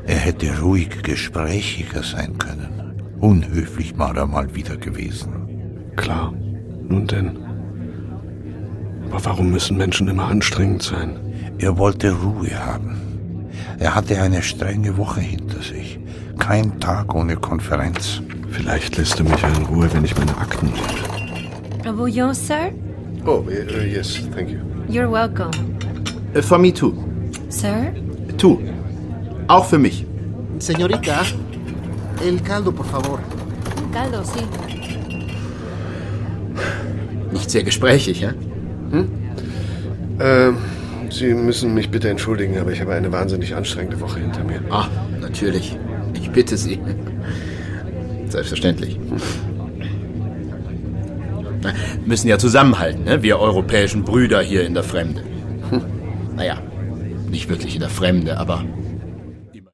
Er hätte ruhig gesprächiger sein können. Unhöflich war er mal wieder gewesen. Klar, nun denn. Aber warum müssen Menschen immer anstrengend sein? Er wollte Ruhe haben. Er hatte eine strenge Woche hinter sich. Kein Tag ohne Konferenz. Vielleicht lässt er mich ja in Ruhe, wenn ich meine Akten lese. A bouillon, sir? Oh, yes, thank you. You're welcome. For me too. Sir? Tú. Auch für mich. Señorita, el caldo, por favor. Caldo, sí. Nicht sehr gesprächig, ja? Sie müssen mich bitte entschuldigen, aber ich habe eine wahnsinnig anstrengende Woche hinter mir. Ah, natürlich. Ich bitte Sie. Selbstverständlich. Wir müssen ja zusammenhalten, ne? Wir europäischen Brüder hier in der Fremde. Naja, nicht wirklich in der Fremde, aber